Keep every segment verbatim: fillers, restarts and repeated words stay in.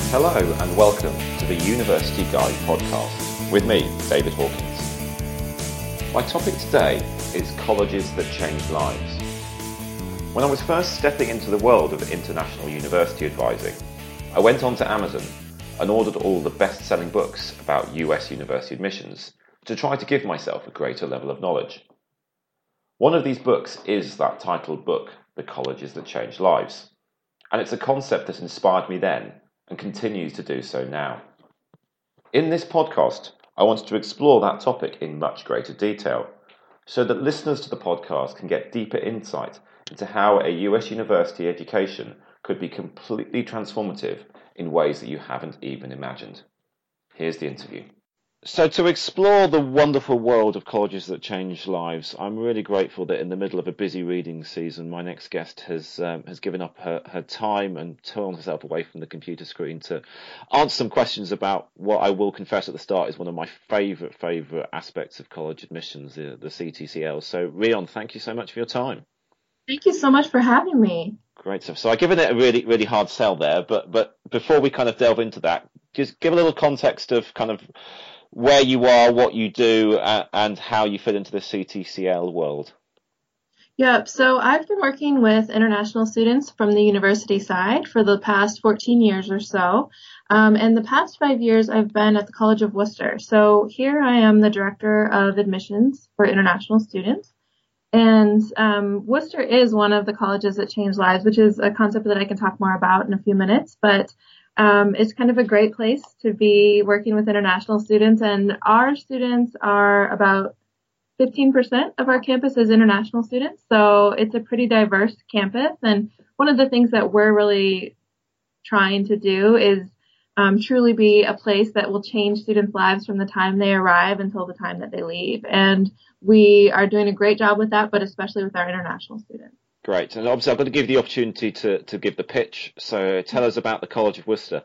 Hello and welcome to the University Guide podcast with me, David Hawkins. My topic today is colleges that change lives. When I was first stepping into the world of international university advising, I went onto Amazon and ordered all the best-selling books about U S university admissions to try to give myself a greater level of knowledge. One of these books is that titled book, The Colleges That Change Lives, and it's a concept that inspired me then and continues to do so now. In this podcast, I want to explore that topic in much greater detail, so that listeners to the podcast can get deeper insight into how a U S university education could be completely transformative in ways that you haven't even imagined. Here's the interview. So to explore the wonderful world of colleges that change lives, I'm really grateful that in the middle of a busy reading season, my next guest has um, has given up her, her time and turned herself away from the computer screen to answer some questions about what I will confess at the start is one of my favourite, favourite aspects of college admissions, the, the C T C L. So Rhian, thank you so much for your time. Thank you so much for having me. Great stuff. So I've given it a really, really hard sell there, but but before we kind of delve into that, just give a little context of kind of where you are, what you do, uh, and how you fit into the C T C L world. Yep. So I've been working with international students from the university side for the past fourteen years or so. Um, and the past five years I've been at the College of Worcester. So here I am the director of admissions for international students. And um, Worcester is one of the colleges that change lives, which is a concept that I can talk more about in a few minutes. But Um, it's kind of a great place to be working with international students, and our students are about fifteen percent of our campus is international students, so it's a pretty diverse campus. And one of the things that we're really trying to do is um, truly be a place that will change students' lives from the time they arrive until the time that they leave. And we are doing a great job with that, but especially with our international students. Great. And obviously I've got to give you the opportunity to, to give the pitch. So tell us about the College of Worcester.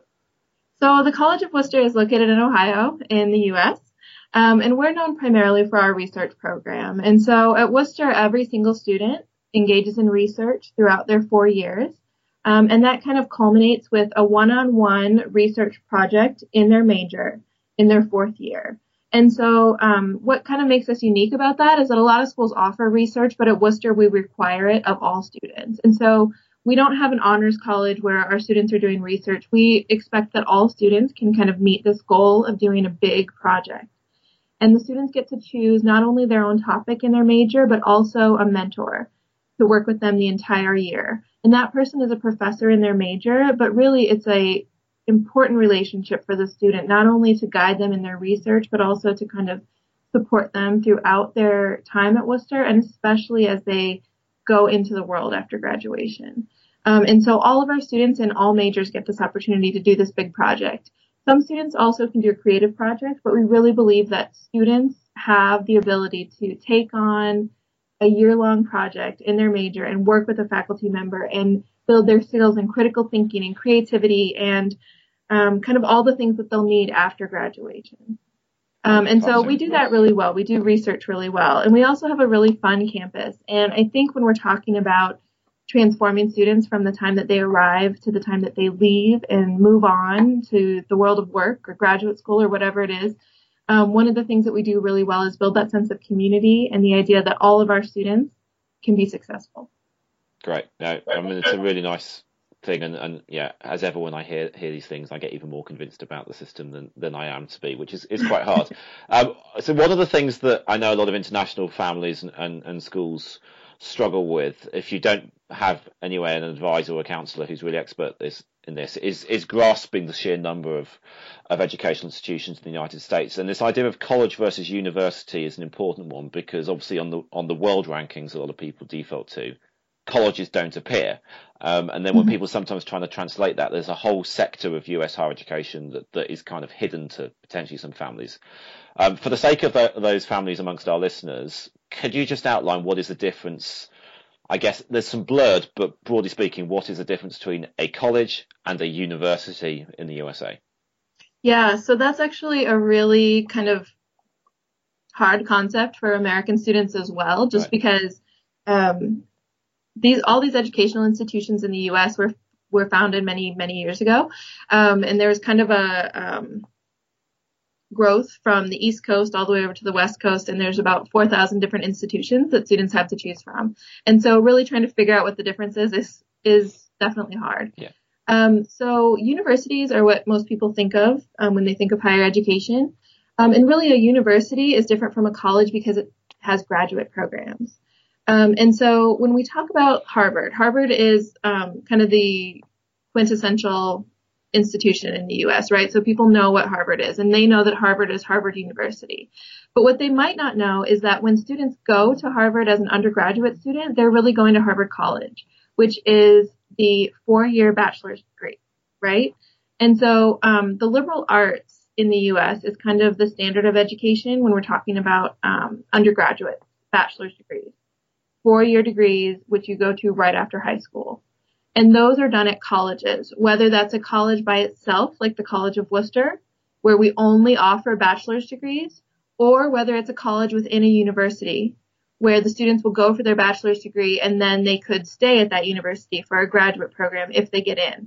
So the College of Worcester is located in Ohio in the U S, um, and we're known primarily for our research program. And so at Worcester, every single student engages in research throughout their four years. Um, and that kind of culminates with a one-on-one research project in their major in their fourth year. And so um, what kind of makes us unique about that is that a lot of schools offer research, but at Worcester, we require it of all students. And so we don't have an honors college where our students are doing research. We expect that all students can kind of meet this goal of doing a big project. And the students get to choose not only their own topic in their major, but also a mentor to work with them the entire year. And that person is a professor in their major, but really it's a important relationship for the student, not only to guide them in their research, but also to kind of support them throughout their time at Worcester, and especially as they go into the world after graduation. Um, and so all of our students in all majors get this opportunity to do this big project. Some students also can do a creative project, but we really believe that students have the ability to take on a year-long project in their major and work with a faculty member and build their skills in critical thinking and creativity and um, kind of all the things that they'll need after graduation. Um, and so we do that really well. We do research really well. And we also have a really fun campus. And I think when we're talking about transforming students from the time that they arrive to the time that they leave and move on to the world of work or graduate school or whatever it is, um, one of the things that we do really well is build that sense of community and the idea that all of our students can be successful. Great. No, I mean, it's a really nice thing. And, and yeah, as ever, when I hear hear these things, I get even more convinced about the system than, than I am to be, which is, is quite hard. um, so one of the things that I know a lot of international families and, and, and schools struggle with, if you don't have anyway an advisor or a counsellor who's really expert this in this, is is grasping the sheer number of of educational institutions in the United States. And this idea of college versus university is an important one, because obviously on the on the world rankings a lot of people default to, colleges don't appear. Um, and then when people sometimes trying to translate that, there's a whole sector of U S higher education that, that is kind of hidden to potentially some families. Um, for the sake of the, those families amongst our listeners, could you just outline what is the difference? I guess there's some blurred, but broadly speaking, what is the difference between a college and a university in the U S A? Yeah, so that's actually a really kind of hard concept for American students as well, just right. because um, these all these educational institutions in the U S were were founded many, many years ago. Um, and there was kind of a um, growth from the East Coast all the way over to the West Coast. And there's about four thousand different institutions that students have to choose from. And so really trying to figure out what the difference is is, is definitely hard. Yeah. Um, so universities are what most people think of um, when they think of higher education. Um, and really a university is different from a college because it has graduate programs. Um, and so when we talk about Harvard, Harvard is um, kind of the quintessential institution in the U S, right? So people know what Harvard is, and they know that Harvard is Harvard University. But what they might not know is that when students go to Harvard as an undergraduate student, they're really going to Harvard College, which is the four-year bachelor's degree, right? And so um, the liberal arts in the U S is kind of the standard of education when we're talking about um, undergraduate bachelor's degrees. Four-year degrees, which you go to right after high school. And those are done at colleges, whether that's a college by itself, like the College of Worcester, where we only offer bachelor's degrees, or whether it's a college within a university, where the students will go for their bachelor's degree and then they could stay at that university for a graduate program if they get in.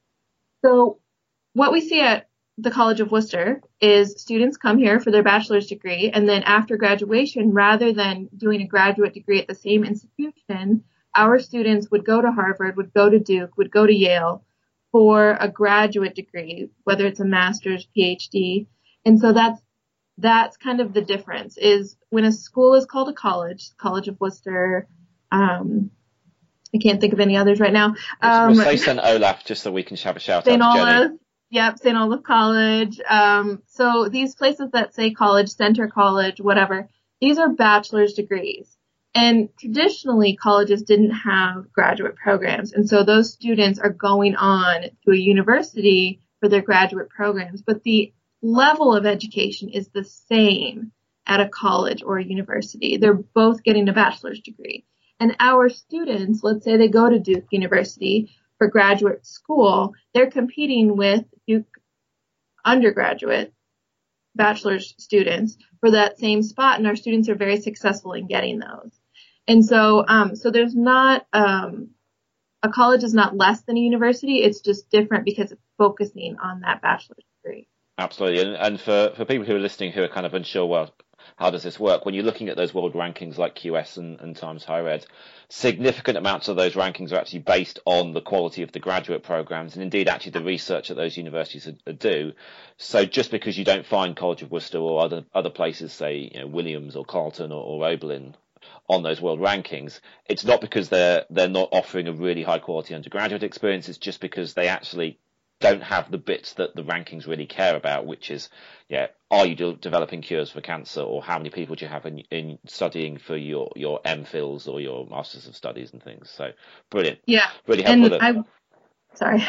So what we see at the College of Worcester is students come here for their bachelor's degree, and then after graduation, rather than doing a graduate degree at the same institution, our students would go to Harvard, would go to Duke, would go to Yale for a graduate degree, whether it's a master's, P H D. And so that's that's kind of the difference, is when a school is called a college, College of Worcester, um, I can't think of any others right now. Um, we'll say Saint Olaf just so we can have a shout Saint out to Olaf. Jenny. Yep, Saint Olaf College. Um, so these places that say college, Center College, whatever, these are bachelor's degrees. And traditionally, colleges didn't have graduate programs. And so those students are going on to a university for their graduate programs. But the level of education is the same at a college or a university. They're both getting a bachelor's degree. And our students, let's say they go to Duke University for graduate school, they're competing with Duke undergraduate bachelor's students for that same spot, and our students are very successful in getting those. And so, um, so there's not, um, a college is not less than a university. It's just different because it's focusing on that bachelor's degree. Absolutely. And, and for, for people who are listening who are kind of unsure, well, how does this work? When you're looking at those world rankings like Q S and, and Times Higher Ed, significant amounts of those rankings are actually based on the quality of the graduate programs and indeed actually the research that those universities are, are do. So just because you don't find College of Worcester or other other places, say, you know, Williams or Carleton or, or Oberlin on those world rankings, it's not because they're they're not offering a really high quality undergraduate experience. It's just because they actually don't have the bits that the rankings really care about, which is, yeah, are you de- developing cures for cancer, or how many people do you have in, in studying for your, your MPhils or your Masters of Studies and things. So brilliant. Yeah. Really helpful. And I, sorry.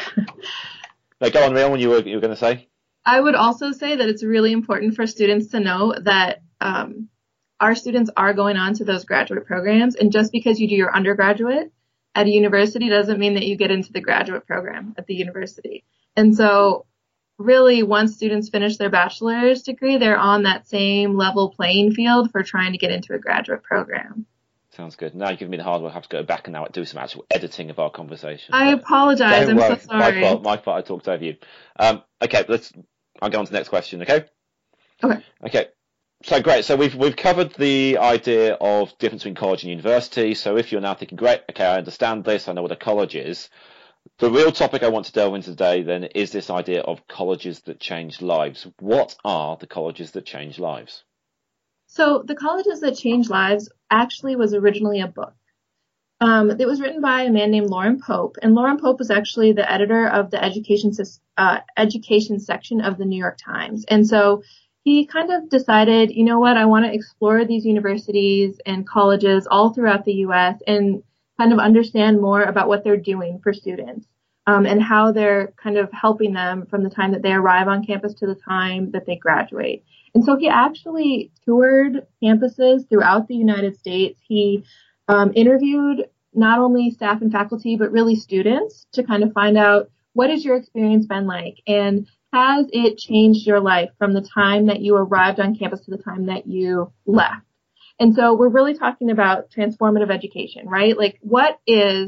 No, go on, Rion, you were, you were going to say? I would also say that it's really important for students to know that um, our students are going on to those graduate programs. And just because you do your undergraduate at a university doesn't mean that you get into the graduate program at the university. And so really, once students finish their bachelor's degree, they're on that same level playing field for trying to get into a graduate program. Sounds good. Now you're giving me the hard work. I have to go back and now do some actual editing of our conversation. I apologize. I'm worry. so sorry. My fault. My fault. I talked over you. Um, okay, let's. I'll go on to the next question. Okay. Okay. Okay. So great. So we've we've covered the idea of difference between college and university. So if you're now thinking, great, okay, I understand this. I know what a college is. The real topic I want to delve into today then is this idea of colleges that change lives. What are the colleges that change lives? So the Colleges That Change Lives actually was originally a book. Um, it was written by a man named Loren Pope, and Loren Pope was actually the editor of the education uh, education section of the New York Times. And so he kind of decided, you know what, I want to explore these universities and colleges all throughout the U S and kind of understand more about what they're doing for students um, and how they're kind of helping them from the time that they arrive on campus to the time that they graduate. And so he actually toured campuses throughout the United States. He um, interviewed not only staff and faculty, but really students to kind of find out, what has your experience been like? And has it changed your life from the time that you arrived on campus to the time that you left? And so we're really talking about transformative education, right? Like, what is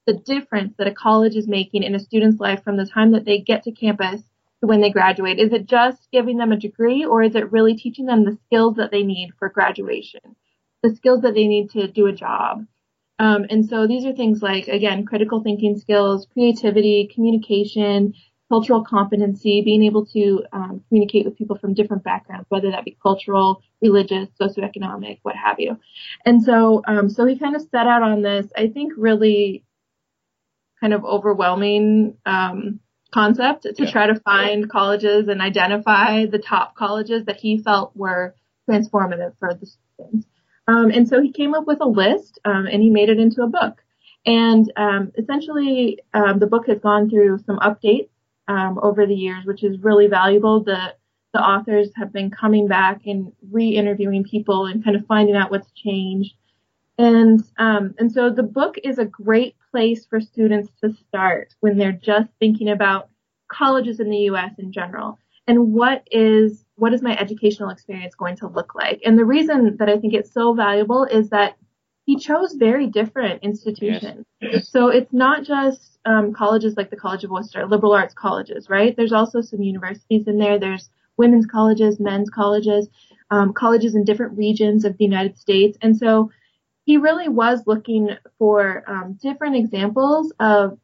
the difference that a college is making in a student's life from the time that they get to campus to when they graduate. Is it just giving them a degree, or is it really teaching them the skills that they need for graduation, the skills that they need to do a job? Um, and so these are things like, again, critical thinking skills, creativity, communication, cultural competency, being able to um, communicate with people from different backgrounds, whether that be cultural, religious, socioeconomic, what have you. And so, um, so he kind of set out on this, I think, really kind of overwhelming um, concept to yeah. try to find colleges and identify the top colleges that he felt were transformative for the students. Um, and so he came up with a list, um, and he made it into a book. And um, essentially, um, the book has gone through some updates um, over the years, which is really valuable. The the authors have been coming back and re-interviewing people and kind of finding out what's changed. And um, and so the book is a great place for students to start when they're just thinking about colleges in the U S in general. And what is what is my educational experience going to look like? And the reason that I think it's so valuable is that he chose very different institutions. Yes. So it's not just um, colleges like the College of Worcester, liberal arts colleges, right? There's also some universities in there. There's women's colleges, men's colleges, um, colleges in different regions of the United States. And so he really was looking for um, different examples of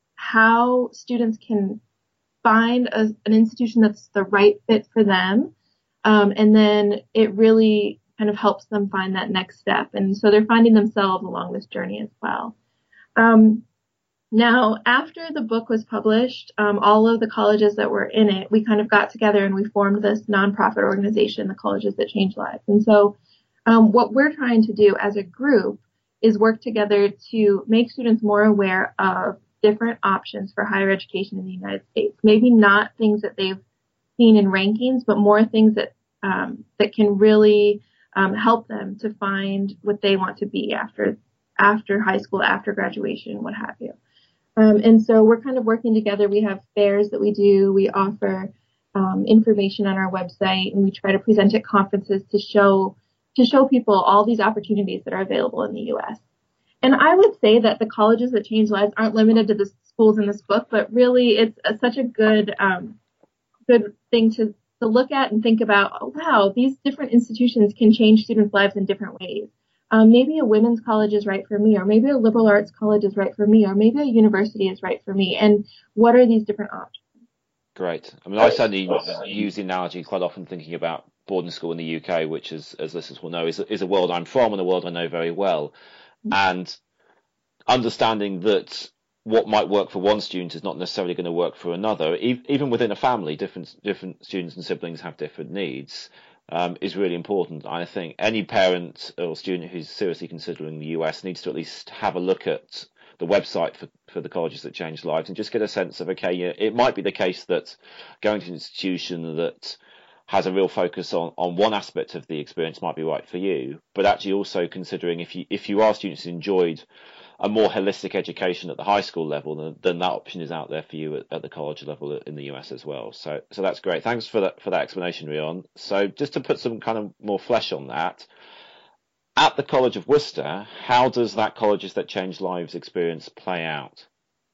how students can find a, an institution that's the right fit for them. Um, and then it really kind of helps them find that next step. And so they're finding themselves along this journey as well. Um, now, after the book was published, um, all of the colleges that were in it, we kind of got together and we formed this nonprofit organization, the Colleges That Change Lives. And so um, what we're trying to do as a group is work together to make students more aware of different options for higher education in the United States. Maybe not things that they've seen in rankings, but more things that um, that can really um, help them to find what they want to be after after high school, after graduation, what have you. Um, and so we're kind of working together. We have fairs that we do. We offer um, information on our website, and we try to present at conferences to show to show people all these opportunities that are available in the U S. And I would say that the colleges that change lives aren't limited to the schools in this book, but really it's a, such a good um, good thing to, to look at and think about, oh, wow, these different institutions can change students' lives in different ways. Um, maybe a women's college is right for me, or maybe a liberal arts college is right for me, or maybe a university is right for me. And what are these different options? Great. I mean, I certainly use the analogy quite often thinking about boarding school in the U K, which, is, as listeners will know, is, is a world I'm from and a world I know very well. And understanding that what might work for one student is not necessarily going to work for another, e- even within a family, different different students and siblings have different needs, um, is really important. I think any parent or student who's seriously considering the U S needs to at least have a look at the website for, for the Colleges That Change Lives and just get a sense of, okay, yeah, it might be the case that going to an institution that has a real focus on, on one aspect of the experience might be right for you, but actually also considering if you if you are students who enjoyed a more holistic education at the high school level, then, then that option is out there for you at, at the college level in the U S as well. So so that's great. Thanks for that for that explanation, Rion. So just to put some kind of more flesh on that, at the College of Worcester, how does that Colleges That Change Lives experience play out?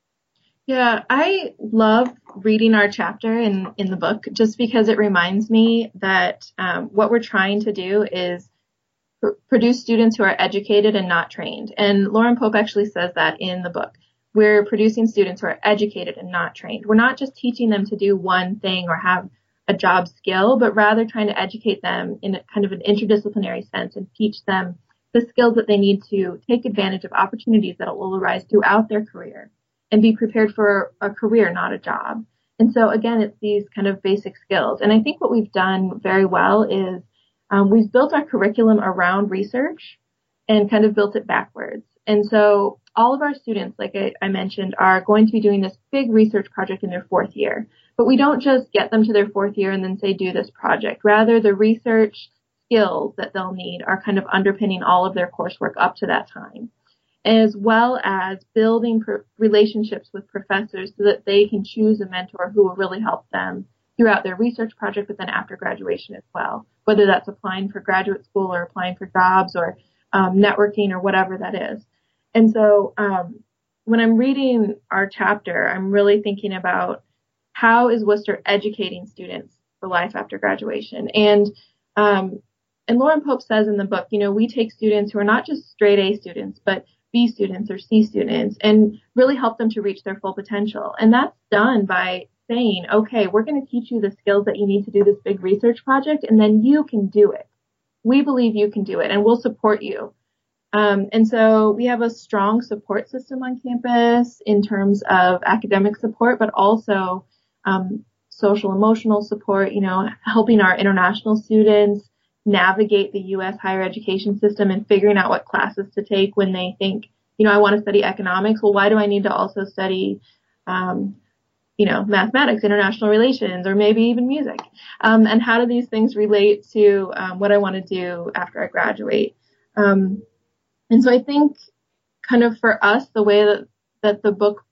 Yeah, I love reading our chapter in, in the book just because it reminds me that um, what we're trying to do is pr- produce students who are educated and not trained. And Lauren Pope actually says that in the book. We're producing students who are educated and not trained. We're not just teaching them to do one thing or have a job skill, but rather trying to educate them in a kind of an interdisciplinary sense and teach them the skills that they need to take advantage of opportunities that will arise throughout their career and be prepared for a career, not a job. And so again, it's these kind of basic skills. And I think what we've done very well is um, we've built our curriculum around research and kind of built it backwards. And so all of our students, like I, I mentioned, are going to be doing this big research project in their fourth year. But we don't just get them to their fourth year and then say, do this project. Rather, the research skills that they'll need are kind of underpinning all of their coursework up to that time, as well as building pro- relationships with professors so that they can choose a mentor who will really help them throughout their research project, but then after graduation as well, whether that's applying for graduate school or applying for jobs or um, networking or whatever that is. And so um, when I'm reading our chapter, I'm really thinking about how is Worcester educating students for life after graduation. And um, and Lauren Pope says in the book, you know, we take students who are not just straight A students, but B students or C students, and really help them to reach their full potential. And that's done by saying, okay, we're going to teach you the skills that you need to do this big research project, and then you can do it. We believe you can do it, and we'll support you. Um, and so we have a strong support system on campus in terms of academic support, but also um, social emotional support, you know, helping our international students navigate the U S higher education system and figuring out what classes to take when they think, you know, I want to study economics. Well, why do I need to also study, um, you know, mathematics, international relations, or maybe even music? Um, and how do these things relate to um, what I want to do after I graduate? Um, and so I think kind of for us, the way that, that the book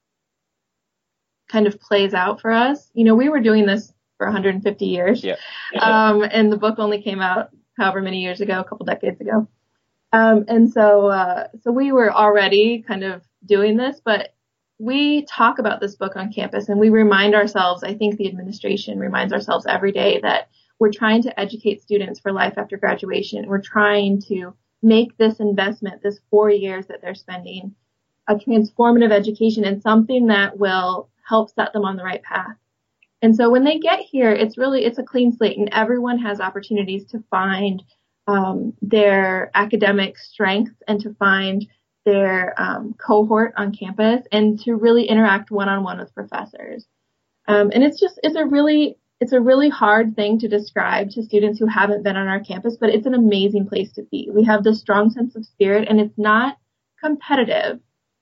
kind of plays out for us, you know, we were doing this for one hundred fifty years. Yeah. Um, and the book only came out however many years ago, a couple decades ago. Um, and so, uh, so we were already kind of doing this, but we talk about this book on campus and we remind ourselves, I think the administration reminds ourselves every day that we're trying to educate students for life after graduation. We're trying to make this investment, this four years that they're spending, a transformative education and something that will help set them on the right path. And so when they get here, it's really, it's a clean slate and everyone has opportunities to find um, their academic strengths and to find their um, cohort on campus and to really interact one-on-one with professors. Um, and it's just, it's a really, it's a really hard thing to describe to students who haven't been on our campus, but it's an amazing place to be. We have this strong sense of spirit and it's not competitive.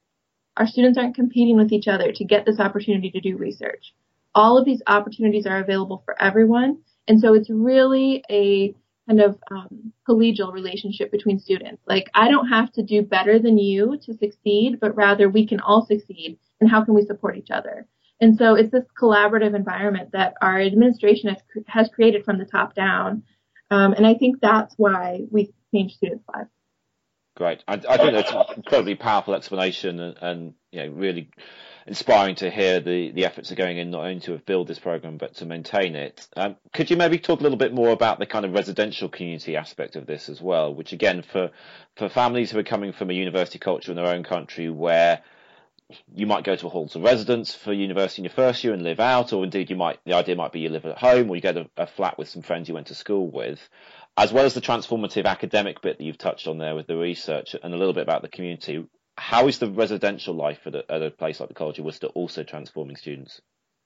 Our students aren't competing with each other to get this opportunity to do research. All of these opportunities are available for everyone. And so it's really a kind of um, collegial relationship between students. Like, I don't have to do better than you to succeed, but rather we can all succeed. And how can we support each other? And so it's this collaborative environment that our administration has, has created from the top down. Um, and I think that's why we changed students' lives. Great. I, I think that's an incredibly powerful explanation and, and you know, really inspiring to hear the, the efforts are going in not only to build this program, but to maintain it. Um, could you maybe talk a little bit more about the kind of residential community aspect of this as well, which again, for, for families who are coming from a university culture in their own country where you might go to a halls of residence for university in your first year and live out, or indeed you might, the idea might be you live at home or you get a, a flat with some friends you went to school with, as well as the transformative academic bit that you've touched on there with the research and a little bit about the community. How is the residential life at a, at a place like the College of Worcester also transforming students?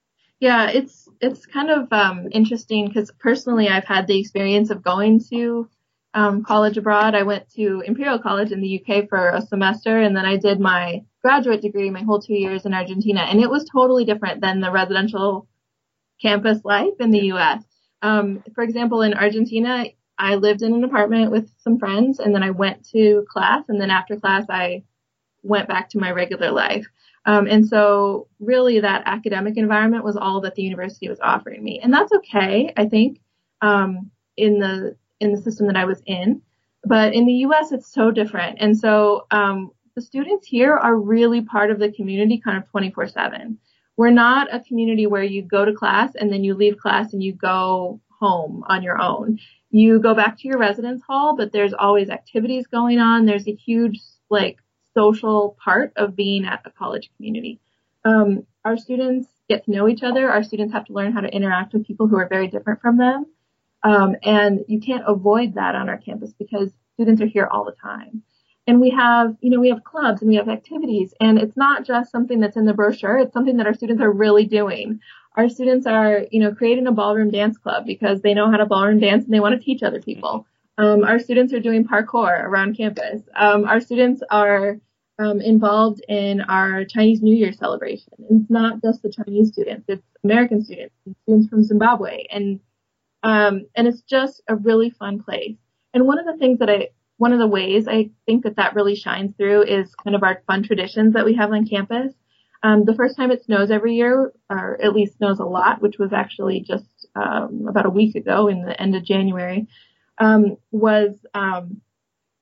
Yeah, it's it's kind of um, interesting because personally I've had the experience of going to um, college abroad. I went to Imperial College in the U K for a semester, and then I did my graduate degree, my whole two years in Argentina, and it was totally different than the residential campus life in the U S. Um, for example, in Argentina, I lived in an apartment with some friends, and then I went to class, and then after class I went back to my regular life. Um, and so really that academic environment was all that the university was offering me. And that's okay, I think, um, in the, in the system that I was in. But in the U S, it's so different. And so, um, the students here are really part of the community kind of twenty-four seven. We're not a community where you go to class and then you leave class and you go home on your own. You go back to your residence hall, but there's always activities going on. There's a huge, like, social part of being at a college community. Um, our students get to know each other. Our students have to learn how to interact with people who are very different from them. Um, and you can't avoid that on our campus because students are here all the time. And we have, you know, we have clubs and we have activities, and it's not just something that's in the brochure. It's something that our students are really doing. Our students are, you know, creating a ballroom dance club because they know how to ballroom dance and they want to teach other people. Um, our students are doing parkour around campus. Um, our students are um, involved in our Chinese New Year celebration. And it's not just the Chinese students, it's American students and students from Zimbabwe. And, um, and it's just a really fun place. And one of the things that I, one of the ways I think that that really shines through is kind of our fun traditions that we have on campus. Um, the first time it snows every year, or at least snows a lot, which was actually just um, about a week ago in the end of January, um, was um,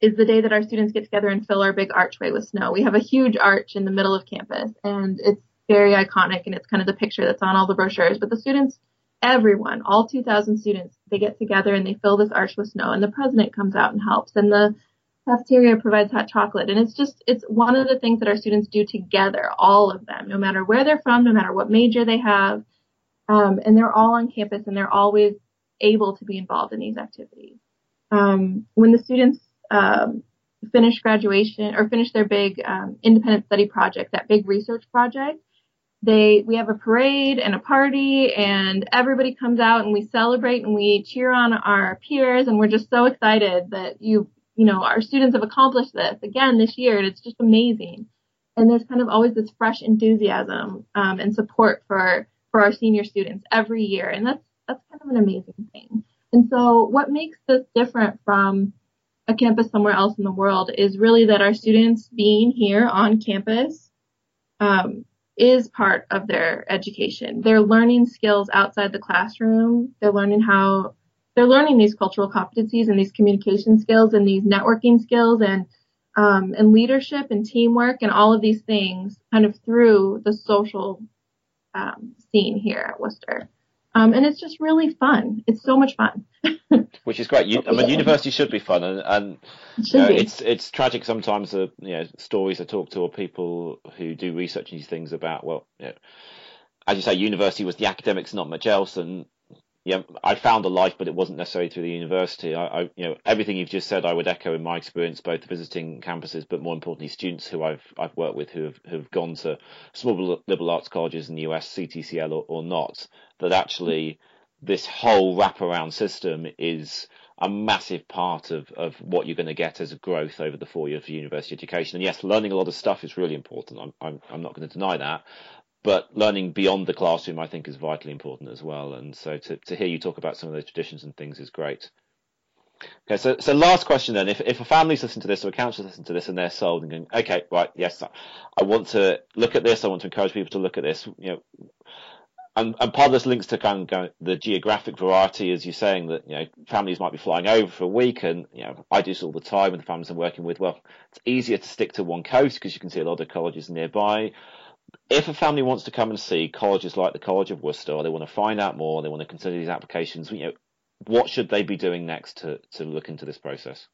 is the day that our students get together and fill our big archway with snow. We have a huge arch in the middle of campus, and it's very iconic, and it's kind of the picture that's on all the brochures. But the students, everyone, all two thousand students, they get together and they fill this arch with snow, and the president comes out and helps, and the cafeteria provides hot chocolate. And it's just, it's one of the things that our students do together, all of them, no matter where they're from, no matter what major they have. Um, and they're all on campus, and they're always able to be involved in these activities. Um, when the students um, finish graduation or finish their big um, independent study project, that big research project, they we have a parade and a party, and everybody comes out and we celebrate and we cheer on our peers, and we're just so excited that you you know our students have accomplished this again this year, and it's just amazing. And there's kind of always this fresh enthusiasm um, and support for for our senior students every year, and that's that's kind of an amazing thing. And so what makes this different from a campus somewhere else in the world is really that our students being here on campus um, is part of their education. They're learning skills outside the classroom. They're learning how they're learning these cultural competencies and these communication skills and these networking skills and um, and leadership and teamwork and all of these things kind of through the social um, scene here at Worcester. Um, and it's just really fun. It's so much fun. Which is great. You, I mean, university should be fun, and, and it you know, be. it's it's tragic sometimes. The you know stories I talk to or people who do research these things about. Well, you know, as you say, university was the academics, not much else, and yeah, I found a life, but it wasn't necessarily through the university. I, I, you know, everything you've just said, I would echo in my experience, both visiting campuses, but more importantly, students who I've I've worked with who have who've gone to small liberal arts colleges in the U S, C T C L or, or not. That actually, this whole wraparound system is a massive part of of what you're going to get as a growth over the four years of university education. And yes, learning a lot of stuff is really important. I'm I'm, I'm not going to deny that. But learning beyond the classroom, I think, is vitally important as well. And so to, to hear you talk about some of those traditions and things is great. Okay, so so last question then. If if a family's listening to this or a council's listening to this and they're sold and going, okay, right, yes, I want to look at this. I want to encourage people to look at this. You know, and, and part of this links to kind of the geographic variety, as you're saying, that you know families might be flying over for a week, and you know I do this all the time with the families I'm working with. Well, it's easier to stick to one coast because you can see a lot of colleges nearby. If a family wants to come and see colleges like the College of Worcester, or they want to find out more, they want to consider these applications, you know, what should they be doing next to, to look into this process?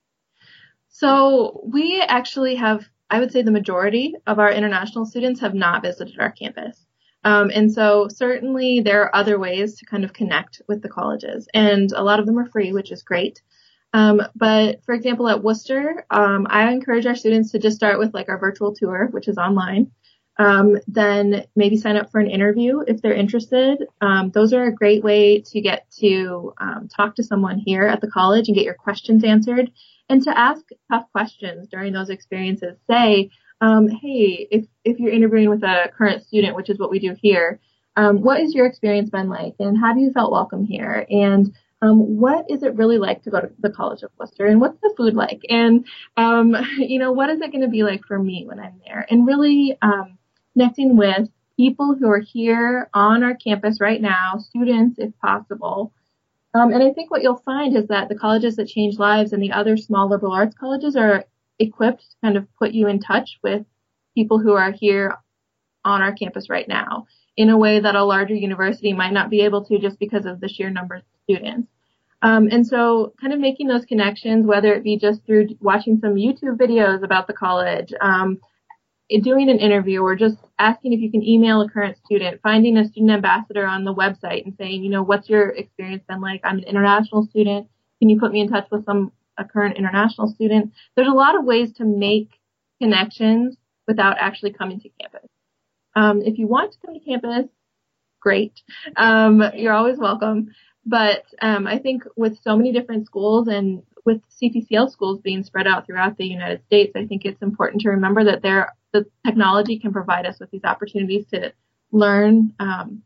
So we actually have, I would say the majority of our international students have not visited our campus. Um, and so certainly there are other ways to kind of connect with the colleges, and a lot of them are free, which is great. Um, but for example, at Worcester, um, I encourage our students to just start with like our virtual tour, which is online. Um, then maybe sign up for an interview if they're interested. Um, those are a great way to get to um, talk to someone here at the college and get your questions answered, and to ask tough questions during those experiences. Say, um, hey, if, if you're interviewing with a current student, which is what we do here, um, what has your experience been like, and have you felt welcome here? And Um, what is it really like to go to the College of Worcester, and what's the food like? And, um, you know, what is it going to be like for me when I'm there? And really, um, connecting with people who are here on our campus right now, students if possible. Um, and I think what you'll find is that the colleges that change lives and the other small liberal arts colleges are equipped to kind of put you in touch with people who are here on our campus right now in a way that a larger university might not be able to, just because of the sheer numbers of students. Um, and so kind of making those connections, whether it be just through watching some YouTube videos about the college, um, doing an interview, or just asking if you can email a current student, finding a student ambassador on the website and saying, you know, what's your experience been like? I'm an international student. Can you put me in touch with some a current international student? There's a lot of ways to make connections without actually coming to campus. Um, if you want to come to campus, great. Um, you're always welcome. But um, I think with so many different schools and with C T C L schools being spread out throughout the United States, I think it's important to remember that there the technology can provide us with these opportunities to learn um,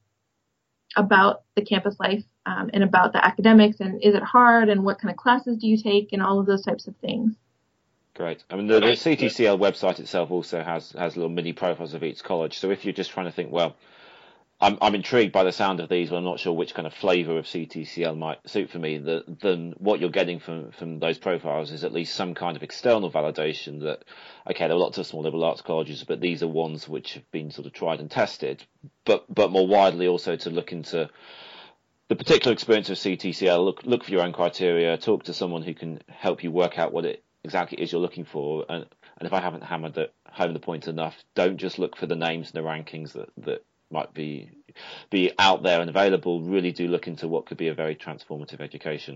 about the campus life um, and about the academics, and is it hard, and what kind of classes do you take, and all of those types of things. Great. I mean, the, the C T C L website itself also has has little mini profiles of each college. So if you're just trying to think, well, I'm, I'm intrigued by the sound of these, but I'm not sure which kind of flavour of C T C L might suit for me. The, then what you're getting from, from those profiles is at least some kind of external validation that, okay, there are lots of small liberal arts colleges, but these are ones which have been sort of tried and tested. But but more widely also to look into the particular experience of C T C L, look look for your own criteria, talk to someone who can help you work out what it exactly is you're looking for. And, and if I haven't hammered it home the point enough, don't just look for the names and the rankings that, that might be be out there and available. Really do look into what could be a very transformative education.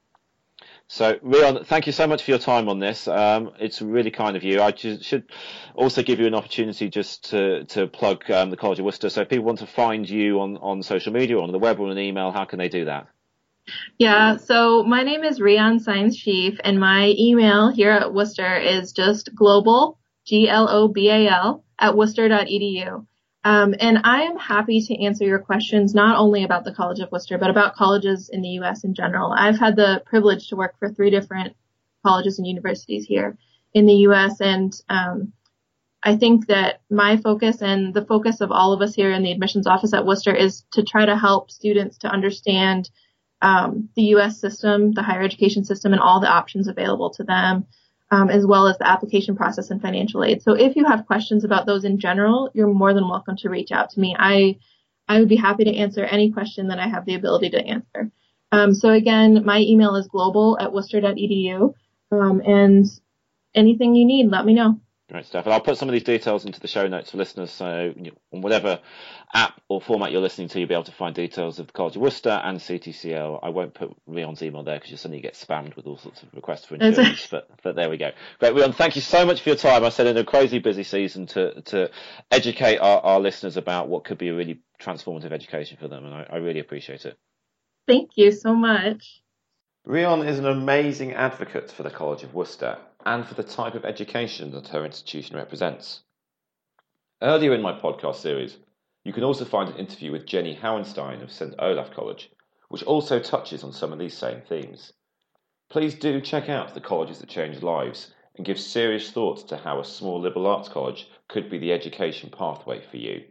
So, Rion, thank you so much for your time on this. Um, it's really kind of you. I just should also give you an opportunity just to, to plug um, the College of Worcester. So if people want to find you on, on social media or on the web or on an email, how can they do that? Yeah, so my name is Rion Saenz-Schief, and my email here at Worcester is just global, G L O B A L, at worcester dot e d u. Um, and I am happy to answer your questions, not only about the College of Worcester, but about colleges in the U S in general. I've had the privilege to work for three different colleges and universities here in the U S, and um, I think that my focus and the focus of all of us here in the admissions office at Worcester is to try to help students to understand um, the U S system, the higher education system, and all the options available to them, Um, as well as the application process and financial aid. So if you have questions about those in general, you're more than welcome to reach out to me. I I would be happy to answer any question that I have the ability to answer. Um, so again, my email is global at worcester dot e d u, um, and anything you need, let me know. Great stuff. And I'll put some of these details into the show notes for listeners. So you know, on whatever app or format you're listening to, you'll be able to find details of the College of Worcester and C T C L. I won't put Rion's email there because you suddenly get spammed with all sorts of requests for insurance. but, but there we go. Great, Rion, thank you so much for your time. I said in a crazy busy season to, to educate our, our listeners about what could be a really transformative education for them. And I, I really appreciate it. Thank you so much. Rion is an amazing advocate for the College of Worcester and for the type of education that her institution represents. Earlier in my podcast series, you can also find an interview with Jenny Hauenstein of Saint Olaf College, which also touches on some of these same themes. Please do check out the Colleges that Change Lives and give serious thought to how a small liberal arts college could be the education pathway for you.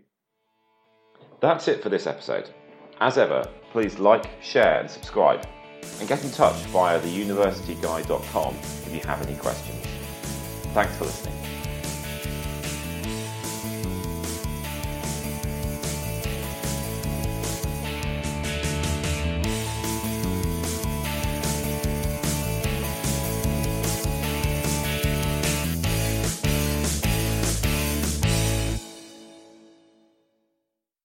That's it for this episode. As ever, please like, share and subscribe, and get in touch via the university guy dot com if you have any questions. Thanks for listening.